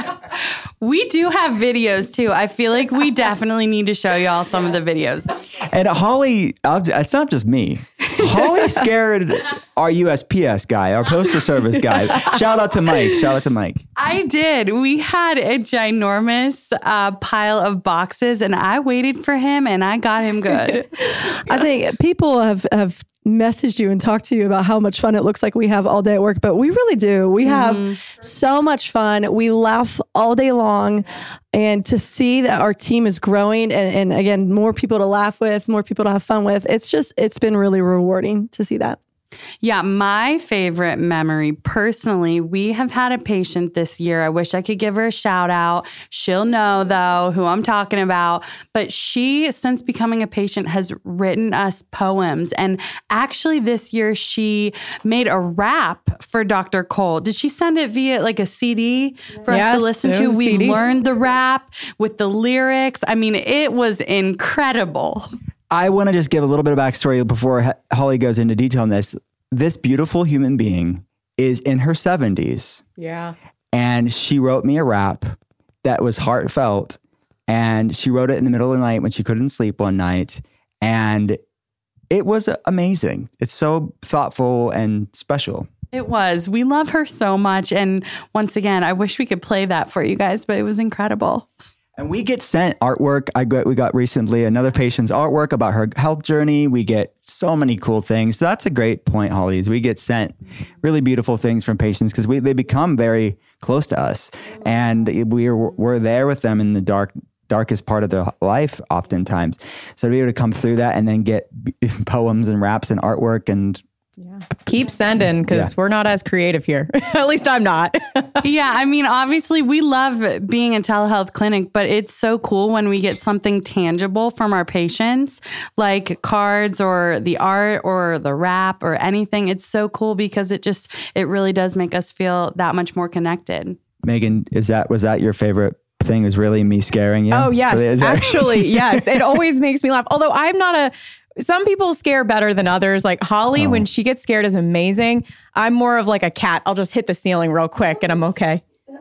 Speaker 6: We do have videos too. I feel like we definitely need to show y'all some of the videos.
Speaker 5: And Holly, I'll, it's not just me. Holly scared our U S P S guy, our postal service guy. Shout out to Mike. Shout out to Mike.
Speaker 6: I did. We had a ginormous uh, pile of boxes and I waited for him and I got him good.
Speaker 7: I think people have, have messaged you and talked to you about how much fun it looks like we have all day at work, but we really do. We have mm-hmm. so much fun. We laugh all day long. And to see that our team is growing and, and again, more people to laugh with, more people to have fun with, it's just, it's been really rewarding to see that.
Speaker 6: Yeah, my favorite memory personally, we have had a patient this year. I wish I could give her a shout out. She'll know though who I'm talking about. But she, since becoming a patient, has written us poems. And actually this year she made a rap for Doctor Cole. Did she send it via like a C D for
Speaker 8: yes,
Speaker 6: us to listen to? We C D. Learned the rap with the lyrics. I mean, it was incredible.
Speaker 5: I want to just give a little bit of backstory before Holly goes into detail on this. This beautiful human being is in her seventies.
Speaker 8: Yeah.
Speaker 5: And she wrote me a rap that was heartfelt. And she wrote it in the middle of the night when she couldn't sleep one night. And it was amazing. It's so thoughtful and special.
Speaker 6: It was. We love her so much. And once again, I wish we could play that for you guys, but it was incredible.
Speaker 5: And we get sent artwork. I got, we got recently another patient's artwork about her health journey. We get so many cool things. So that's a great point, Holly, is we get sent really beautiful things from patients because we they become very close to us. And we're, we're there with them in the dark darkest part of their life oftentimes. So to be able to come through that and then get poems and raps and artwork and
Speaker 8: yeah. Keep sending because
Speaker 5: yeah.
Speaker 8: we're not as creative here. At least I'm not.
Speaker 6: Yeah. I mean, obviously we love being a telehealth clinic, but it's so cool when we get something tangible from our patients, like cards or the art or the rap or anything. It's so cool because it just, it really does make us feel that much more connected.
Speaker 5: Megan, is that, was that your favorite thing, was really me scaring you?
Speaker 8: Oh, yes. Actually, yes. It always makes me laugh. Although I'm not a, some people scare better than others. Like Holly, oh. when she gets scared is amazing. I'm more of like a cat. I'll just hit the ceiling real quick and I'm okay.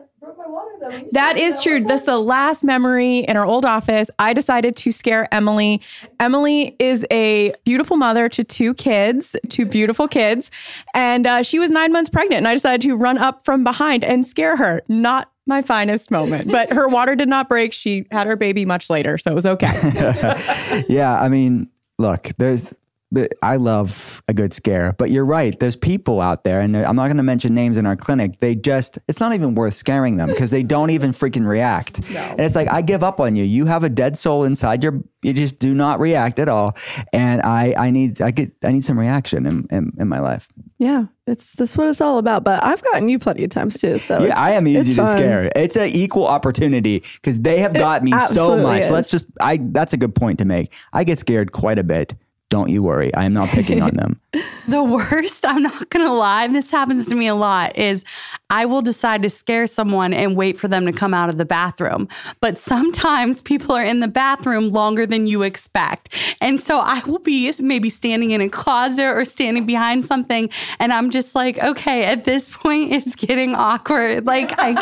Speaker 8: That is true. That's the last memory in our old office. I decided to scare Emily. Emily is a beautiful mother to two kids, two beautiful kids. And uh, she was nine months pregnant. And I decided to run up from behind and scare her. Not my finest moment, but her water did not break. She had her baby much later. So it was okay.
Speaker 5: Yeah. I mean, look, there's I love a good scare, but you're right. There's people out there, and I'm not going to mention names in our clinic. They just, it's not even worth scaring them because they don't even freaking react. No. And it's like, I give up on you. You have a dead soul inside your, you just do not react at all. And I, I need, I get, I need some reaction in, in, in my life.
Speaker 7: Yeah, it's that's what it's all about. But I've gotten you plenty of times too. So
Speaker 5: yeah, I am easy to scare. It's an equal opportunity because they have got me so much. Is. Let's just, I. That's a good point to make. I get scared quite a bit. Don't you worry. I am not picking on them.
Speaker 6: The worst, I'm not going to lie, this happens to me a lot, is I will decide to scare someone and wait for them to come out of the bathroom. But sometimes people are in the bathroom longer than you expect. And so I will be maybe standing in a closet or standing behind something. And I'm just like, okay, at this point, it's getting awkward. Like, I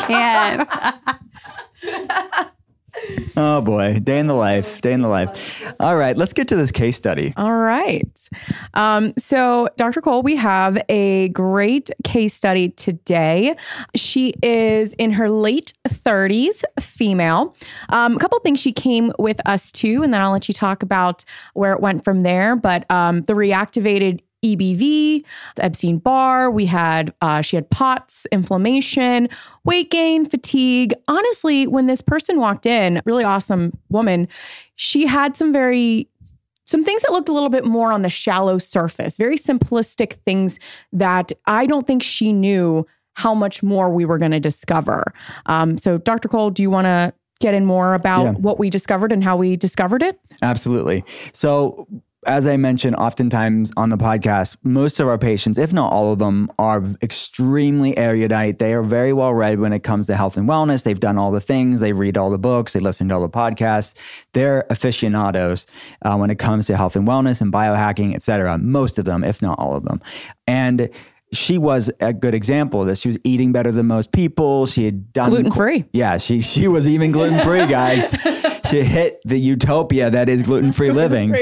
Speaker 6: can't.
Speaker 5: Oh boy, day in the life, day in the life. All right, let's get to this case study.
Speaker 8: All right. Um, so, Doctor Cole, we have a great case study today. She is in her late thirties, female. Um, a couple of things she came with us to, and then I'll let you talk about where it went from there. But um, the reactivated E B V, Epstein-Barr, we had, uh, she had POTS, inflammation, weight gain, fatigue. Honestly, when this person walked in, really awesome woman, she had some very, some things that looked a little bit more on the shallow surface, very simplistic things that I don't think she knew how much more we were going to discover. Um, so Doctor Cole, do you want to get in more about yeah. what we discovered and how we discovered it?
Speaker 5: Absolutely. So as I mentioned oftentimes on the podcast, most of our patients, if not all of them, are extremely erudite. They are very well read when it comes to health and wellness. They've done all the things. They read all the books. They listen to all the podcasts. They're aficionados uh, when it comes to health and wellness and biohacking, et cetera. Most of them, if not all of them. And she was a good example of this. She was eating better than most people. She had done
Speaker 8: gluten-free.
Speaker 5: Yeah, she she was even gluten-free, guys. She hit the utopia that is gluten-free living.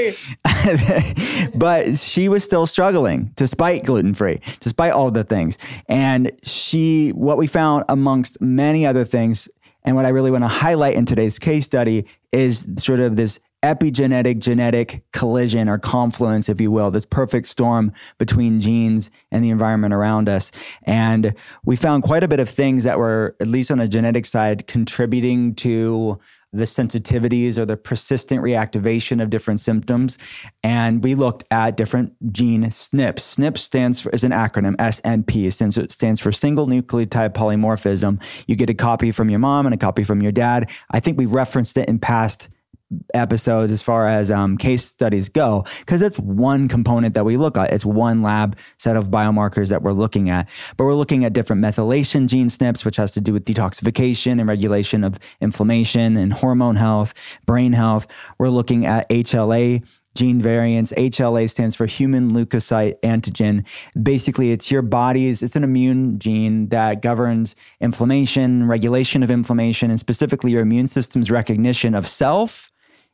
Speaker 5: But she was still struggling despite gluten-free, despite all the things. And she, what we found amongst many other things, and what I really want to highlight in today's case study is sort of this epigenetic genetic collision or confluence, if you will, this perfect storm between genes and the environment around us. And we found quite a bit of things that were, at least on a genetic side, contributing to the sensitivities or the persistent reactivation of different symptoms. And we looked at different gene S N Ps. S N P stands for, is an acronym, S N P. It stands, it stands for single nucleotide polymorphism. You get a copy from your mom and a copy from your dad. I think we referenced it in past episodes as far as um, case studies go, because it's one component that we look at. It's one lab set of biomarkers that we're looking at. But we're looking at different methylation gene S N Ps, which has to do with detoxification and regulation of inflammation and hormone health, brain health. We're looking at H L A gene variants. H L A stands for human leukocyte antigen. Basically, it's your body's, it's an immune gene that governs inflammation, regulation of inflammation, and specifically your immune system's recognition of self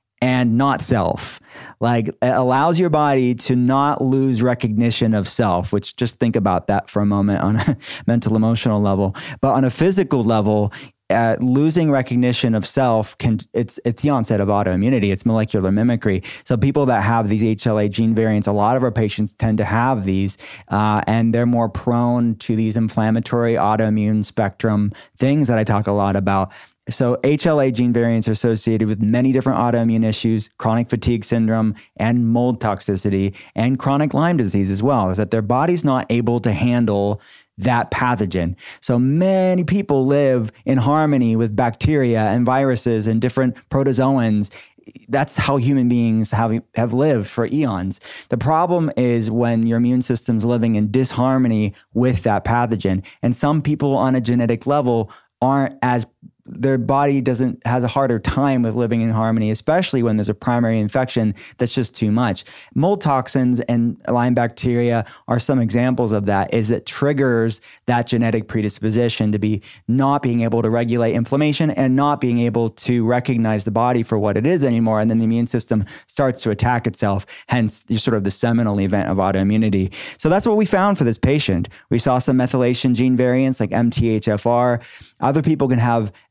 Speaker 5: and not self. Like, it allows your body to not lose recognition of self, which, just think about that for a moment on a mental, emotional level. But on a physical level, Uh, losing recognition of self can it's it's the onset of autoimmunity. It's molecular mimicry. So people that have these H L A gene variants, a lot of our patients tend to have these, uh, and they're more prone to these inflammatory autoimmune spectrum things that I talk a lot about. So H L A gene variants are associated with many different autoimmune issues, chronic fatigue syndrome, and mold toxicity, and chronic Lyme disease as well, is that their body's not able to handle that pathogen. So many people live in harmony with bacteria and viruses and different protozoans. That's how human beings have, have lived for eons. The problem is when your immune system's living in disharmony with that pathogen. And some people on a genetic level aren't as their body doesn't has a harder time with living in harmony, especially when there's a primary infection that's just too much. Mold toxins and Lyme bacteria are some examples of that. Is it triggers that genetic predisposition to be not being able to regulate inflammation and not being able to recognize the body for what it is anymore, and then the immune system starts to attack itself. Hence, sort of the seminal event of autoimmunity. So that's what we found for this patient. We saw some methylation gene variants like M T H F R. Other people can have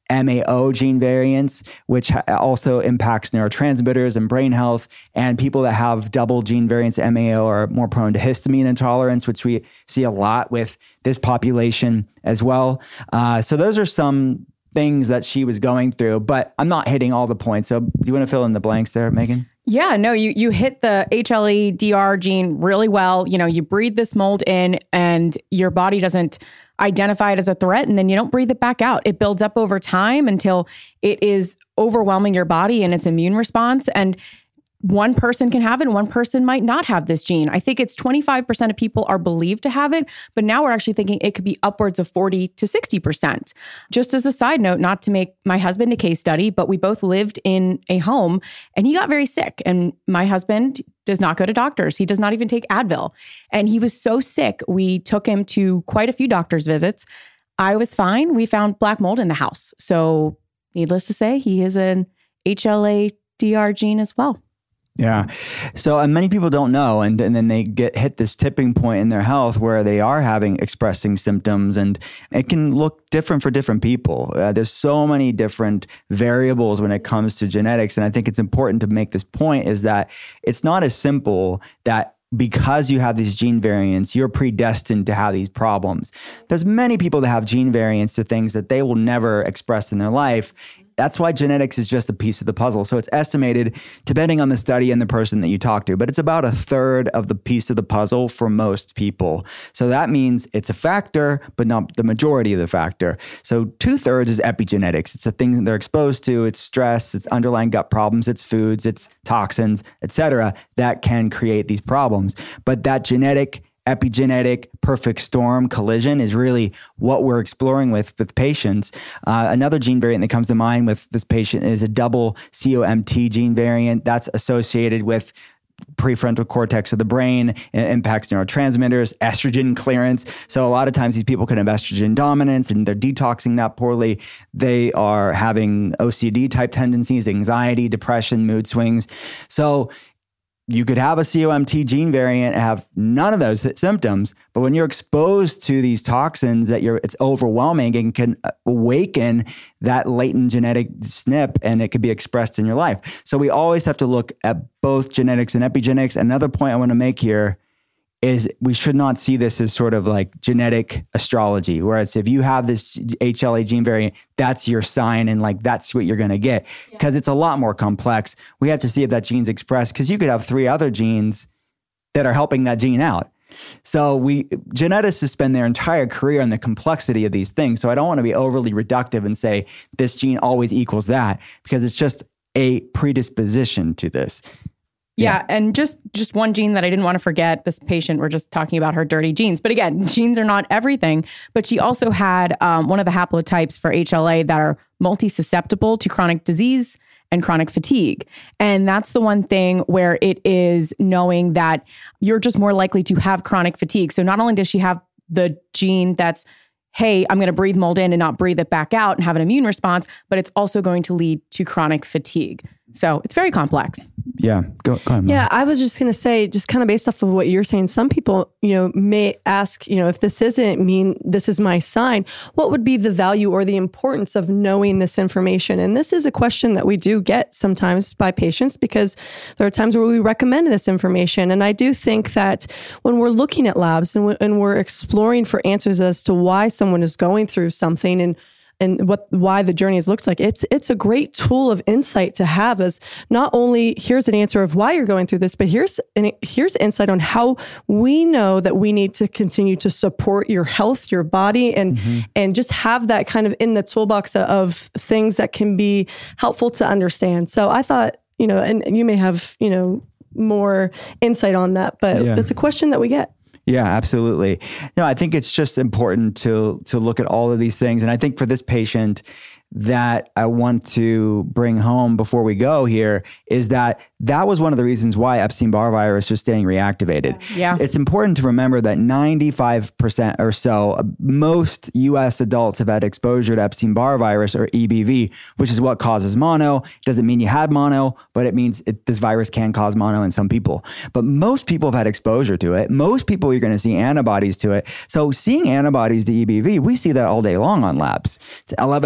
Speaker 5: M A O gene variants, which ha- also impacts neurotransmitters and brain health. And people that have double gene variants M A O are more prone to histamine intolerance, which we see a lot with this population as well. Uh, so those are some things that she was going through, but I'm not hitting all the points. So do you want to fill in the blanks there, Megan?
Speaker 8: Yeah, no, you you hit the H L A D R gene really well. You know, you breathe this mold in and your body doesn't identify it as a threat, and then you don't breathe it back out. It builds up over time until it is overwhelming your body and its immune response. And one person can have it and one person might not have this gene. I think it's twenty-five percent of people are believed to have it, but now we're actually thinking it could be upwards of forty to sixty percent. Just as a side note, not to make my husband a case study, but we both lived in a home and he got very sick. And my husband does not go to doctors. He does not even take Advil. And he was so sick, we took him to quite a few doctor's visits. I was fine. We found black mold in the house. So needless to say, he is an H L A D R gene as well.
Speaker 5: Yeah. So and many people don't know. And, and then they get hit this tipping point in their health where they are having expressing symptoms, and it can look different for different people. Uh, there's so many different variables when it comes to genetics. And I think it's important to make this point is that it's not as simple that because you have these gene variants, you're predestined to have these problems. There's many people that have gene variants to things that they will never express in their life. That's why genetics is just a piece of the puzzle. So it's estimated, depending on the study and the person that you talk to, but it's about a third of the piece of the puzzle for most people. So that means it's a factor, but not the majority of the factor. So two thirds is epigenetics. It's a thing that they're exposed to. It's stress, it's underlying gut problems, it's foods, it's toxins, et cetera, that can create these problems. But that genetic epigenetic perfect storm collision is really what we're exploring with with patients. Uh, another gene variant that comes to mind with this patient is a double C O M T gene variant that's associated with prefrontal cortex of the brain. It impacts neurotransmitters, estrogen clearance. So a lot of times these people can have estrogen dominance and they're detoxing that poorly. They are having O C D type tendencies, anxiety, depression, mood swings. So you could have a C O M T gene variant and have none of those symptoms, but when you're exposed to these toxins, that you're it's overwhelming and can awaken that latent genetic S N P, and it could be expressed in your life. So we always have to look at both genetics and epigenetics. Another point I want to make here is we should not see this as sort of like genetic astrology, where it's if you have this H L A gene variant, that's your sign and like that's what you're going to get, because yeah. It's a lot more complex. We have to see if that gene's expressed, because you could have three other genes that are helping that gene out. So we geneticists spend their entire career on the complexity of these things. So I don't want to be overly reductive and say this gene always equals that, because it's just a predisposition to this.
Speaker 8: Yeah, and just just one gene that I didn't want to forget. This patient, we're just talking about her dirty genes. But again, genes are not everything. But she also had um, one of the haplotypes for H L A that are multi-susceptible to chronic disease and chronic fatigue. And that's the one thing where it is knowing that you're just more likely to have chronic fatigue. So not only does she have the gene that's, hey, I'm going to breathe mold in and not breathe it back out and have an immune response, but it's also going to lead to chronic fatigue. So it's very complex.
Speaker 5: Yeah. Go, go ahead, Mom.
Speaker 7: Yeah, I was just going to say, just kind of based off of what you're saying, some people, you know, may ask, you know, if this isn't mean this is my sign, what would be the value or the importance of knowing this information? And this is a question that we do get sometimes by patients, because there are times where we recommend this information. And I do think that when we're looking at labs and, we, and we're exploring for answers as to why someone is going through something and and what why the journey has looked like, it's it's a great tool of insight to have, as not only here's an answer of why you're going through this, but here's an, here's insight on how we know that we need to continue to support your health, your body, and mm-hmm. and just have that kind of in the toolbox of things that can be helpful to understand. So I thought, you know, and, and you may have, you know, more insight on that, but yeah. It's a question that we get.
Speaker 5: Yeah, absolutely. No, I think it's just important to to look at all of these things. And I think for this patient that I want to bring home before we go here is that that was one of the reasons why Epstein-Barr virus was staying reactivated.
Speaker 8: Yeah.
Speaker 5: It's important to remember that ninety-five percent or so, most U S adults have had exposure to Epstein-Barr virus or E B V, which is what causes mono. It doesn't mean you had mono, but it means it, this virus can cause mono in some people. But most people have had exposure to it. Most people, you're going to see antibodies to it. So seeing antibodies to E B V, we see that all day long on labs. It's eleven hours a day.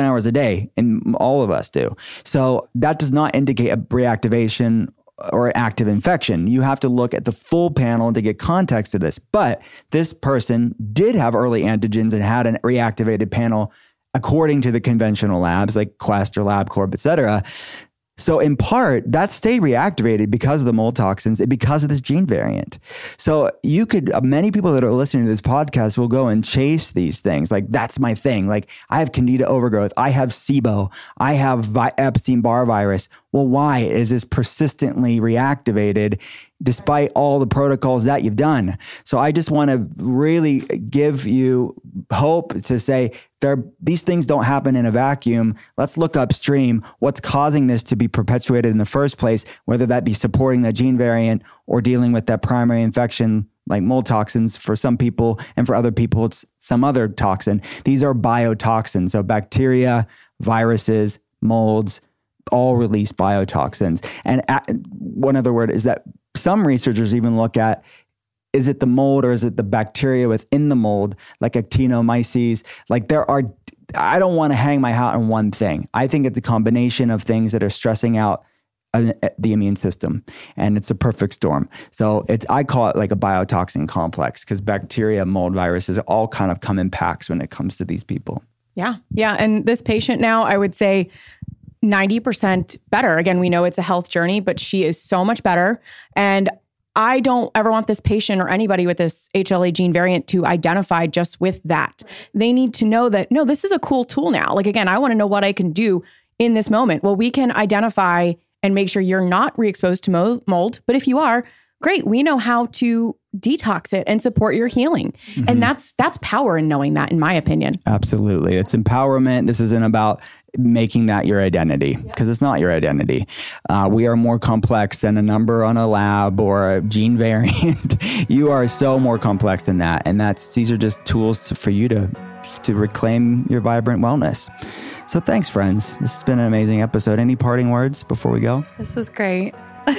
Speaker 5: day, and all of us do. So that does not indicate a reactivation or active infection. You have to look at the full panel to get context of this. But this person did have early antigens and had an reactivated panel according to the conventional labs like Quest or LabCorp, et cetera. So in part, that stayed reactivated because of the mold toxins and because of this gene variant. So you could, uh, many people that are listening to this podcast will go and chase these things. Like, that's my thing. Like, I have Candida overgrowth. I have SIBO. I have vi- Epstein-Barr virus. Well, why is this persistently reactivated despite all the protocols that you've done? So I just want to really give you hope to say there, these things don't happen in a vacuum. Let's look upstream. What's causing this to be perpetuated in the first place, whether that be supporting the gene variant or dealing with that primary infection like mold toxins for some people, and for other people, it's some other toxin. These are biotoxins. So bacteria, viruses, molds, all release biotoxins. And at, one other word is that some researchers even look at, is it the mold or is it the bacteria within the mold, like actinomyces? Like there are, I don't want to hang my hat on one thing. I think it's a combination of things that are stressing out uh, the immune system, and it's a perfect storm. So it's, I call it like a biotoxin complex, because bacteria, mold, viruses all kind of come in packs when it comes to these people.
Speaker 8: Yeah. Yeah. And this patient now, I would say ninety percent better. Again, we know it's a health journey, but she is so much better. And I don't ever want this patient or anybody with this H L A gene variant to identify just with that. They need to know that, no, this is a cool tool now. Like, again, I want to know what I can do in this moment. Well, we can identify and make sure you're not re-exposed to mo- mold. But if you are, great. We know how to detox it and support your healing. Mm-hmm. And that's that's power in knowing that, in my opinion.
Speaker 5: Absolutely. It's empowerment. This isn't about making that your identity, because it's not your identity. Uh, we are more complex than a number on a lab or a gene variant. You are so more complex than that. And that's these are just tools to, for you to to reclaim your vibrant wellness. So thanks, friends. This has been an amazing episode. Any parting words before we go?
Speaker 7: This was great.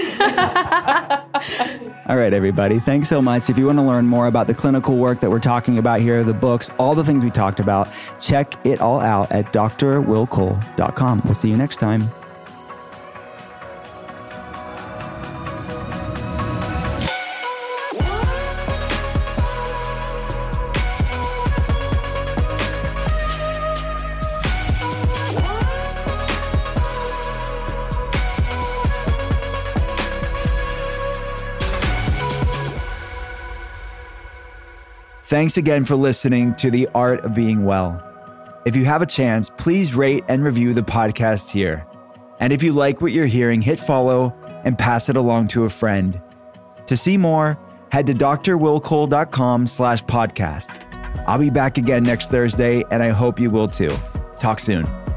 Speaker 5: All right, everybody. Thanks so much. If you want to learn more about the clinical work that we're talking about here, the books, all the things we talked about, check it all out at d r will cole dot com. We'll see you next time. Thanks again for listening to The Art of Being Well. If you have a chance, please rate and review the podcast here. And if you like what you're hearing, hit follow and pass it along to a friend. To see more, head to d r will cole dot com slash podcast. I'll be back again next Thursday, and I hope you will too. Talk soon.